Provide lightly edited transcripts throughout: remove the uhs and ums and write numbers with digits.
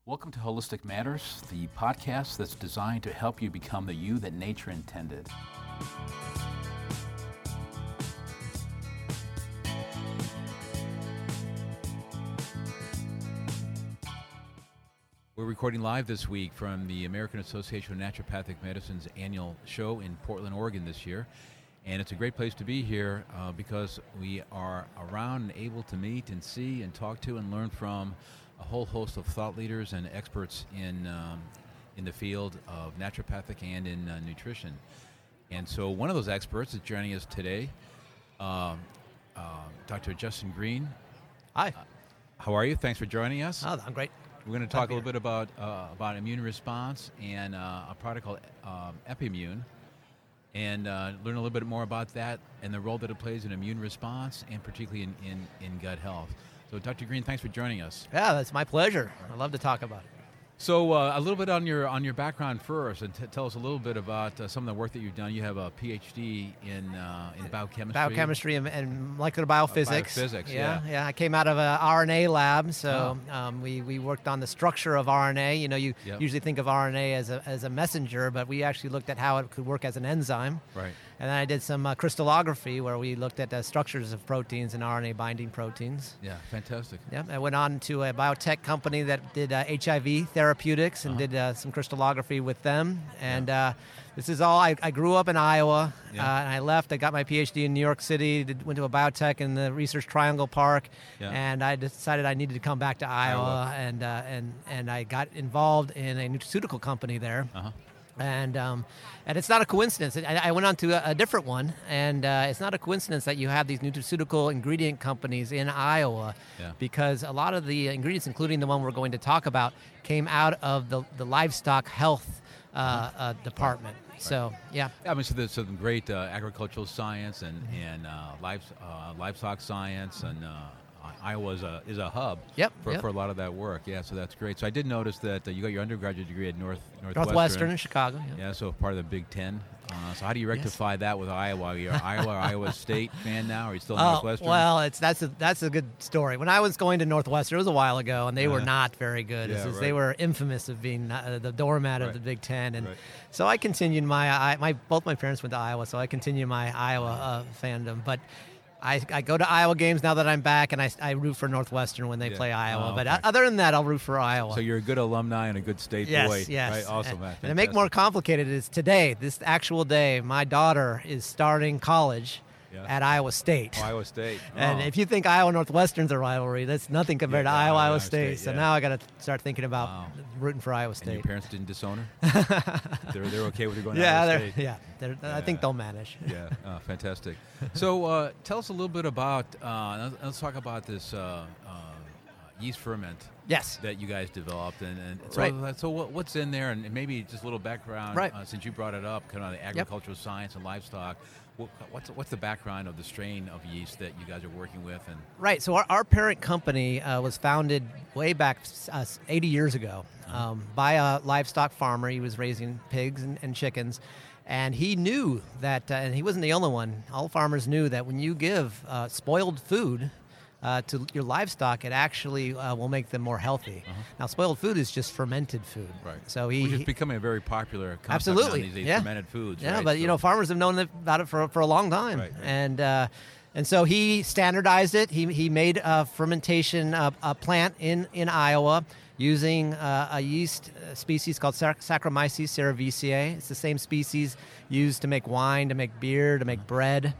Welcome to Holistic Matters, the podcast that's designed to help you become the you that nature intended. We're recording live this week from the American Association of Naturopathic Medicine's annual show in Portland, Oregon this year. And it's a great place to be here because we are around and able to meet and see and talk to and learn from a whole host of thought leaders and experts in the field of naturopathic and in nutrition. And so one of those experts is joining us today, Dr. Justin Green. Hi. How are you? Thanks for joining us. Oh, I'm great. We're going to talk a little bit about immune response and a product called Epimmune, and learn a little bit more about that and the role that it plays in immune response and particularly in gut health. So, Dr. Green, thanks for joining us. Yeah, that's my pleasure. I love to talk about it. So, a little bit on your background first, and tell us a little bit about some of the work that you've done. You have a PhD in biochemistry. Biochemistry and molecular biophysics. Biophysics, yeah. I came out of an RNA lab, so we worked on the structure of RNA. You know, you usually think of RNA as a messenger, but we actually looked at how it could work as an enzyme. Right. And then I did some crystallography where we looked at the structures of proteins and RNA binding proteins. Yeah, fantastic. Yeah, I went on to a biotech company that did HIV therapeutics and did some crystallography with them. And this is all, I grew up in Iowa, and I left. I got my PhD in New York City, went to a biotech in the Research Triangle Park, and I decided I needed to come back to Iowa. And I got involved in a nutraceutical company there. And it's not a coincidence. I went on to a different one, and it's not a coincidence that you have these nutraceutical ingredient companies in Iowa, because a lot of the ingredients, including the one we're going to talk about, came out of the livestock health department. Right. So, yeah. I mean, so there's some great agricultural science and livestock science, and Iowa is a hub for a lot of that work. Yeah, so that's great. So I did notice that you got your undergraduate degree at Northwestern in Chicago. Yeah, so part of the Big Ten. So how do you rectify that with Iowa? Are you an Iowa State fan now? Or are you still Northwestern? Well, that's a good story. When I was going to Northwestern, it was a while ago, and they were not very good. They were infamous of being the doormat of the Big Ten, and so I continued both my parents went to Iowa, so I continued my Iowa fandom, but. I go to Iowa games now that I'm back, and I root for Northwestern when they play Iowa. But other than that, I'll root for Iowa. So you're a good alumni and a good state boy. Yes. Right? Awesome, man. And to make more complicated is today, this actual day, my daughter is starting college at Iowa State. Iowa State. And if you think Iowa Northwestern's a rivalry, that's nothing compared to Iowa State. So now I got to start thinking about rooting for Iowa State. And your parents didn't disown her? They're okay with you going to Iowa State? I think they'll manage. Fantastic. So tell us a little bit about, let's talk about this yeast ferment that you guys developed. And so what's in there, and maybe just a little background, since you brought it up, kind of the agricultural science and livestock. What's the background of the strain of yeast that you guys are working with? Right. So our parent company was founded way back 80 years ago by a livestock farmer. He was raising pigs and chickens. And he knew that, and he wasn't the only one, all farmers knew that when you give spoiled food to your livestock, it actually will make them more healthy. Now, spoiled food is just fermented food. Right. So which is becoming a very popular concept now, these fermented foods. Yeah, right? but farmers have known about it for a long time. Right. And so he standardized it. He made a fermentation plant in Iowa using a yeast species called Saccharomyces cerevisiae. It's the same species used to make wine, to make beer, to make bread,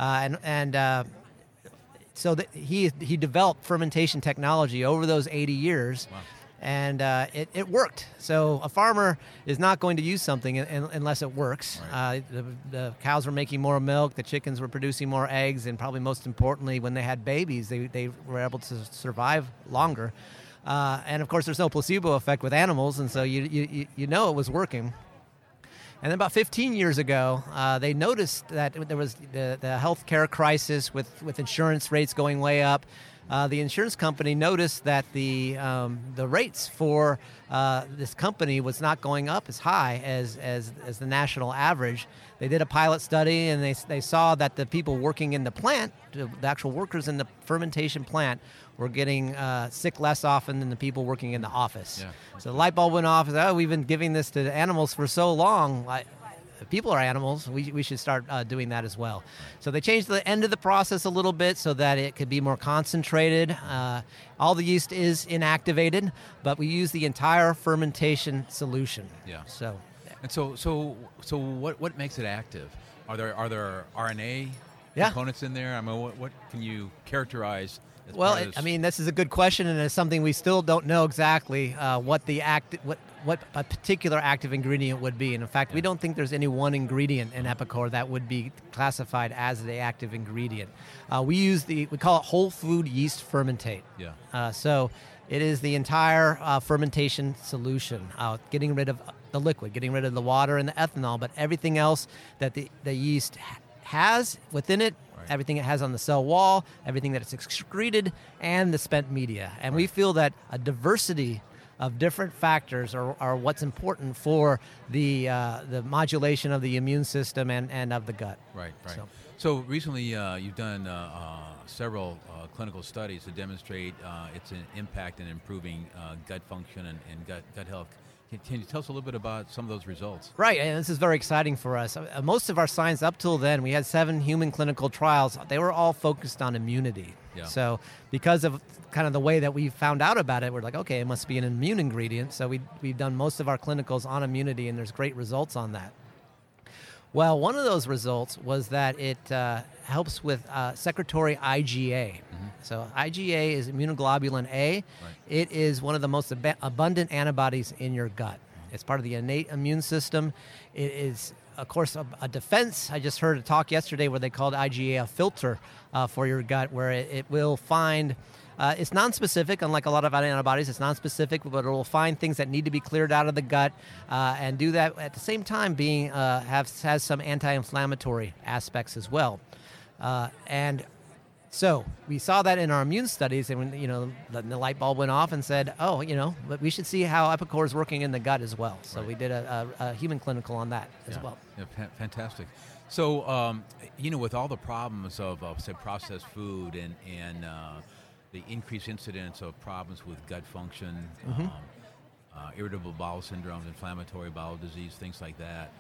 So he developed fermentation technology over those 80 years, and it worked. So a farmer is not going to use something unless it works. Right. The cows were making more milk, the chickens were producing more eggs, and probably most importantly, when they had babies, they were able to survive longer. And of course, there's no placebo effect with animals, and so you know it was working. And then about 15 years ago, they noticed that there was the healthcare crisis with insurance rates going way up. the insurance company noticed that the rates for this company was not going up as high as the national average. They did a pilot study, and they saw that the people working in the plant, the actual workers in the fermentation plant, were getting sick less often than the people working in the office. Yeah. So the light bulb went off. Oh, we've been giving this to animals for so long. If people are animals, we should start doing that as well. So they changed the end of the process a little bit so that it could be more concentrated. All the yeast is inactivated, but we use the entire fermentation solution. Yeah. So. And so what makes it active? Are there RNA Yeah. components in there? I mean, what can you characterize? As Well, part of this? this is a good question, and it's something we still don't know exactly what a particular active ingredient would be. And in fact, we don't think there's any one ingredient in Epicor that would be classified as the active ingredient. We call it whole food yeast fermentate. Yeah. So it is the entire fermentation solution, getting rid of the liquid, getting rid of the water and the ethanol, but everything else that the yeast has within it, everything it has on the cell wall, everything that it's excreted, and the spent media. And we feel that a diversity of different factors are what's important for the modulation of the immune system and of the gut. Right. So recently you've done several clinical studies to demonstrate its impact in improving gut function and gut health. Can you tell us a little bit about some of those results? Right, and this is very exciting for us. Most of our science up till then, we had 7 human clinical trials. They were all focused on immunity. Yeah. So because of kind of the way that we found out about it, we're like, okay, it must be an immune ingredient. So we've done most of our clinicals on immunity, and there's great results on that. Well, one of those results was that it helps with secretory IgA. Mm-hmm. So IgA is immunoglobulin A. Right. It is one of the most abundant antibodies in your gut. It's part of the innate immune system. It is, of course, a defense. I just heard a talk yesterday where they called IgA a filter for your gut, where it will find... it's nonspecific, unlike a lot of antibodies. It's nonspecific, but it will find things that need to be cleared out of the gut and do that at the same time has some anti-inflammatory aspects as well. And so we saw that in our immune studies, and when, the light bulb went off and said, but we should see how Epicor is working in the gut as well. So we did a human clinical on that as well. Yeah, fantastic. So, with all the problems of say, processed food and the increased incidence of problems with gut function, irritable bowel syndromes, inflammatory bowel disease, things like that.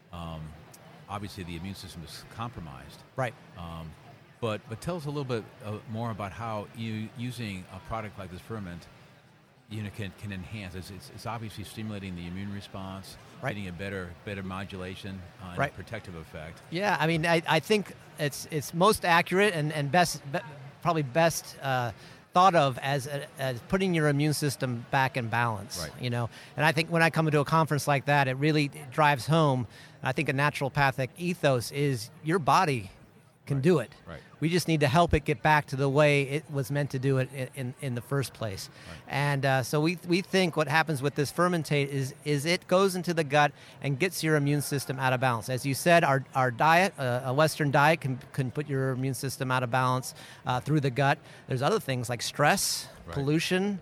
Obviously, the immune system is compromised. Right. But tell us a little bit more about how using a product like this ferment, can enhance. It's obviously stimulating the immune response, getting a better modulation, and a protective effect. Yeah, I mean, I think it's most accurate and best. Probably best thought of as putting your immune system back in balance. Right. And I think when I come into a conference like that, it really drives home. I think a naturopathic ethos is your body can do it. Right. We just need to help it get back to the way it was meant to do it in the first place. Right. And so we think what happens with this fermentate is it goes into the gut and gets your immune system out of balance. As you said, our diet, a Western diet, can put your immune system out of balance through the gut. There's other things like stress, pollution,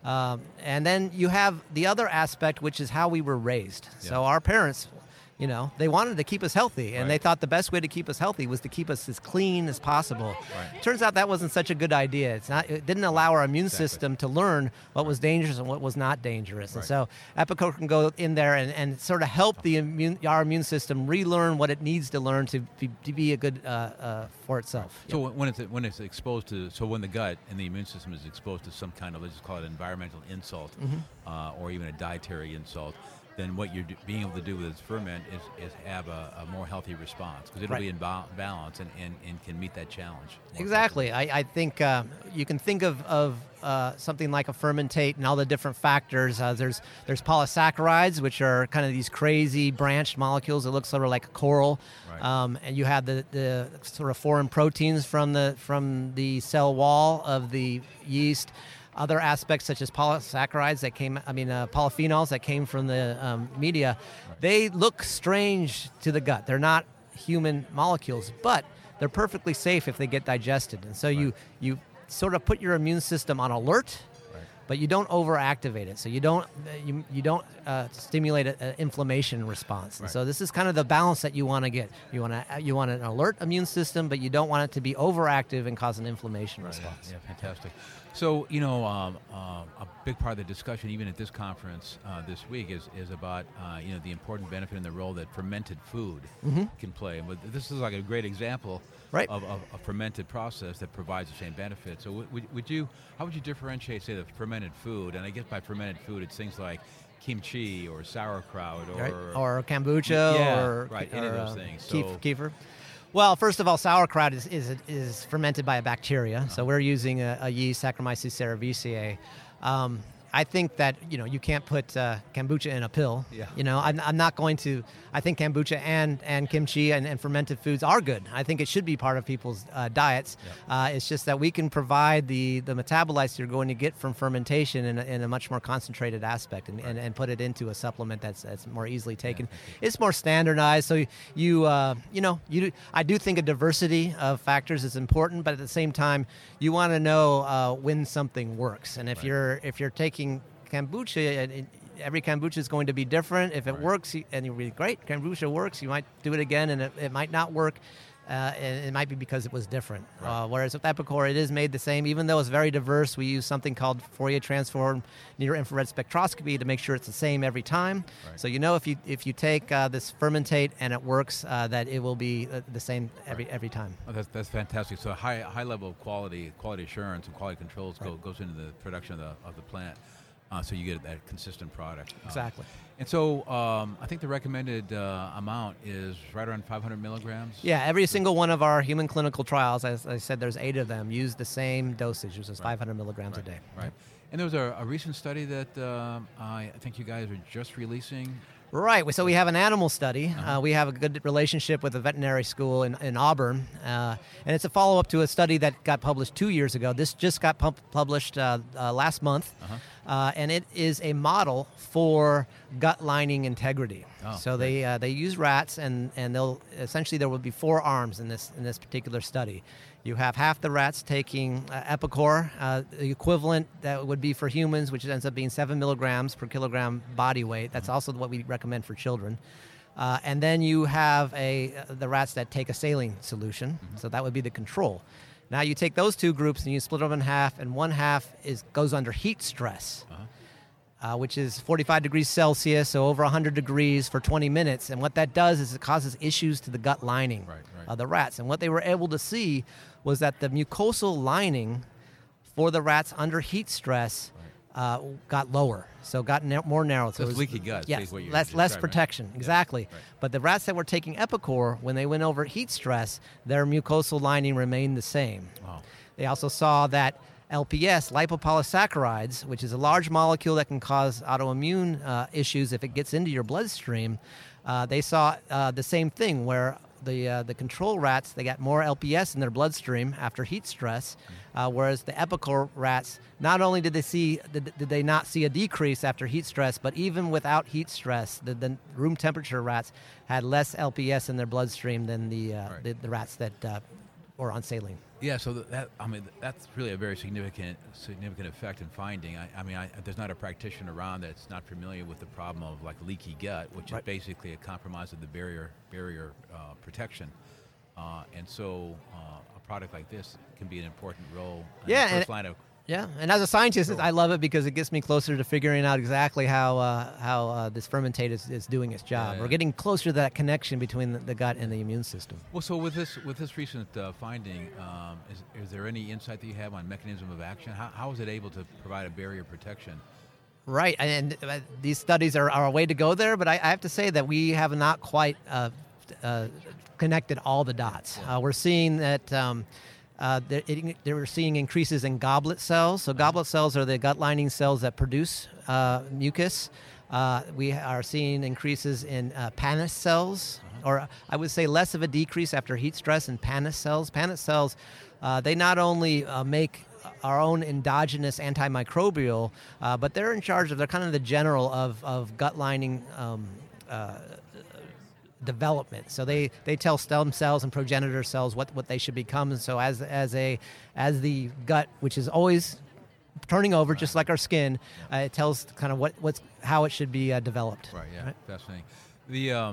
and then you have the other aspect, which is how we were raised. Yeah. So our parents... they wanted to keep us healthy, and they thought the best way to keep us healthy was to keep us as clean as possible. Right. Turns out that wasn't such a good idea. It didn't allow our immune system to learn what was dangerous and what was not dangerous. Right. And so Epicor can go in there and sort of help our immune system relearn what it needs to learn to be a good for itself. So when it's exposed to, when the gut and the immune system is exposed to some kind of, let's just call it environmental insult, or even a dietary insult, then what you're being able to do with this ferment is have a more healthy response, because it'll be in balance and can meet that challenge. Exactly. I think you can think of something like a fermentate and all the different factors. There's polysaccharides, which are kind of these crazy branched molecules that look sort of like a coral. Right. And you have the sort of foreign proteins from the cell wall of the yeast. Other aspects such as polysaccharides polyphenols that came from the media, they look strange to the gut. They're not human molecules, but they're perfectly safe if they get digested. And so you sort of put your immune system on alert, but you don't overactivate it. So you don't stimulate an inflammation response. And so this is kind of the balance that you want to get. You want an alert immune system, but you don't want it to be overactive and cause an inflammation response. Yeah, fantastic. So, a big part of the discussion, even at this conference this week, is about the important benefit and the role that fermented food can play. But this is like a great example of a fermented process that provides the same benefit. So, how would you differentiate, say, the fermented food? And I guess by fermented food, it's things like kimchi or sauerkraut or kombucha or any of those things. Kefir. Well, first of all, sauerkraut is fermented by a bacteria. So we're using a yeast, Saccharomyces cerevisiae. I think that you can't put kombucha in a pill. Yeah. I'm not going to. I think kombucha and kimchi and fermented foods are good. I think it should be part of people's diets. Yeah. It's just that we can provide the metabolites you're going to get from fermentation in a much more concentrated aspect and put it into a supplement that's more easily taken. Yeah. It's more standardized. So I do think a diversity of factors is important, but at the same time, you want to know when something works. And if you're taking kombucha, every kombucha is going to be different. If it works, and you're really great, kombucha works, you might do it again, and it might not work. And it might be because it was different. Whereas with Epicor, it is made the same. Even though it's very diverse, we use something called Fourier transform near-infrared spectroscopy to make sure it's the same every time. Right. So if you take this fermentate and it works, that it will be the same every time. Oh, that's fantastic. So high level of quality assurance and quality controls goes into the production of the plant. So you get that consistent product. Exactly. And so I think the recommended amount is right around 500 milligrams? Yeah, every single one of our human clinical trials, as I said, there's 8 of them, use the same dosage, which is 500 milligrams a day. Right. And there was a recent study that I think you guys are just releasing. Right. So we have an animal study. We have a good relationship with a veterinary school in Auburn. And it's a follow-up to a study that got published 2 years ago. This just got published last month. And it is a model for gut lining integrity. So they use rats, and they'll essentially there will be 4 arms in this particular study. You have half the rats taking Epicor, the equivalent that would be for humans, which ends up being 7 milligrams per kilogram body weight. That's also what we recommend for children. And then you have the rats that take a saline solution, so that would be the control. Now you take those 2 groups and you split them in half, and one half goes under heat stress, which is 45 degrees Celsius, so over 100 degrees for 20 minutes. And what that does is it causes issues to the gut lining of the rats. And what they were able to see was that the mucosal lining for the rats under heat stress got lower, so got more narrow. So it's leaky gut. Yes, less protection, exactly. Right. But the rats that were taking Epicor, when they went over heat stress, their mucosal lining remained the same. Wow. They also saw that LPS, lipopolysaccharides, which is a large molecule that can cause autoimmune issues if it gets into your bloodstream, they saw the same thing where the control rats, they got more LPS in their bloodstream after heat stress, whereas the Epicor rats, not only did they not see a decrease after heat stress, but even without heat stress, the room temperature rats had less LPS in their bloodstream than the rats that were on saline. Yeah, so that's really a very significant effect and finding. There's not a practitioner around that's not familiar with the problem of like leaky gut, which is basically a compromise of the barrier protection, and so a product like this can be an important role in the first line of. Yeah, and as a scientist, I love it because it gets me closer to figuring out exactly how this fermentate is doing its job. We're getting closer to that connection between the gut and the immune system. Well, so with this recent finding, is there any insight that you have on mechanism of action? How is it able to provide a barrier protection? Right, and these studies are a way to go there, but I have to say that we have not quite connected all the dots. We're seeing that. They were seeing increases in goblet cells. So goblet cells are the gut lining cells that produce mucus. We are seeing increases in Paneth cells, or I would say less of a decrease after heat stress in Paneth cells. Paneth cells, they not only make our own endogenous antimicrobial, but they're kind of the general of gut lining development. So they tell stem cells and progenitor cells what they should become. And so as the gut, which is always turning over, just like our skin, it tells kind of how it should be developed. Right. Yeah. Right? Fascinating. The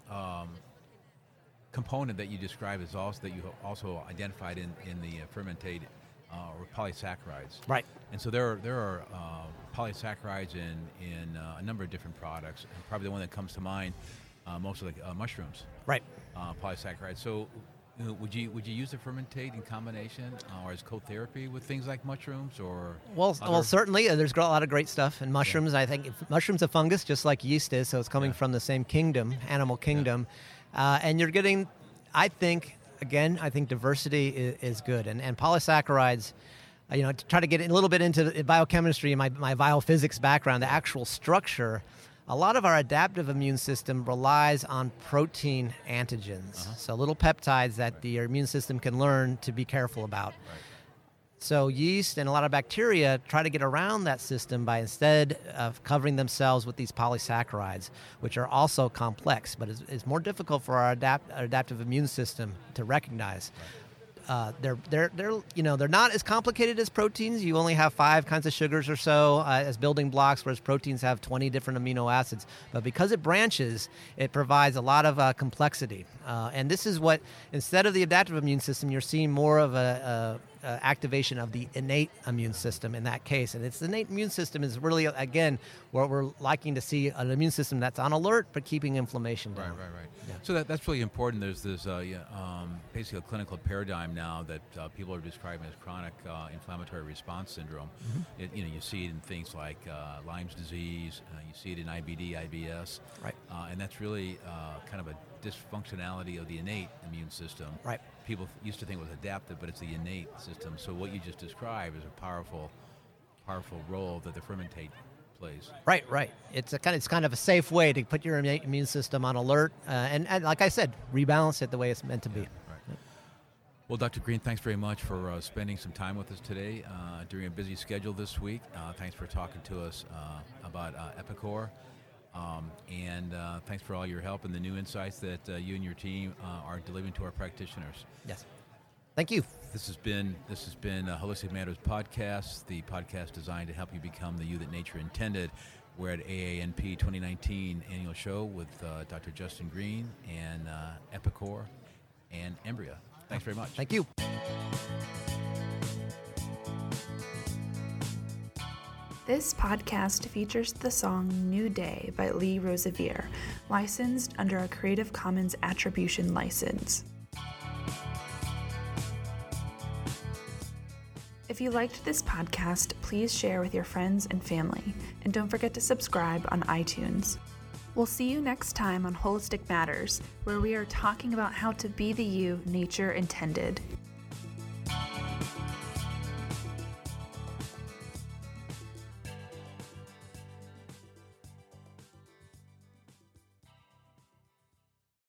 component that you described is also that you also identified in the fermentate or polysaccharides. Right. And so there are polysaccharides in a number of different products, and probably the one that comes to mind most of the mushrooms. Right. Polysaccharides. So would you use the fermentate in combination or as co-therapy with things like mushrooms or? Well, certainly there's a lot of great stuff in mushrooms. Yeah. I think mushrooms a fungus just like yeast is, so it's coming from the same kingdom, animal kingdom, and you're getting. I think diversity is good, and polysaccharides. To try to get a little bit into biochemistry and my biophysics background, the actual structure. A lot of our adaptive immune system relies on protein antigens, so little peptides that your immune system can learn to be careful about. Right. So yeast and a lot of bacteria try to get around that system by instead of covering themselves with these polysaccharides, which are also complex, but it's more difficult for our adaptive immune system to recognize. Right. They're not as complicated as proteins. You only have 5 kinds of sugars or so as building blocks, whereas proteins have 20 different amino acids. But because it branches, it provides a lot of complexity. And this is what, instead of the adaptive immune system, you're seeing more of a activation of the innate immune system in that case. And it's the innate immune system is really, again, where we're liking to see an immune system that's on alert but keeping inflammation down. Right. Yeah. So that's really important. There's this basically a clinical paradigm now that people are describing as chronic inflammatory response syndrome. Mm-hmm. You see it in things like Lyme's disease. You see it in IBD, IBS. Right. And that's really kind of a dysfunctionality of the innate immune system. Right. People used to think it was adaptive, but it's the innate system. So what you just described is a powerful role that the fermentate plays. Right. It's kind of a safe way to put your innate immune system on alert, and like I said, rebalance it the way it's meant to be. Right. Well, Dr. Green, thanks very much for spending some time with us today during a busy schedule this week. Thanks for talking to us about Epicor. And thanks for all your help and the new insights that you and your team are delivering to our practitioners. Yes. Thank you. This has been Holistic Matters Podcast, the podcast designed to help you become the you that nature intended. We're at AANP 2019 annual show with Dr. Justin Green and Epicor and Embria. Thanks very much. Thank you. This podcast features the song New Day by Lee Rosevere, licensed under a Creative Commons Attribution license. If you liked this podcast, please share with your friends and family, and don't forget to subscribe on iTunes. We'll see you next time on Holistic Matters, where we are talking about how to be the you nature intended.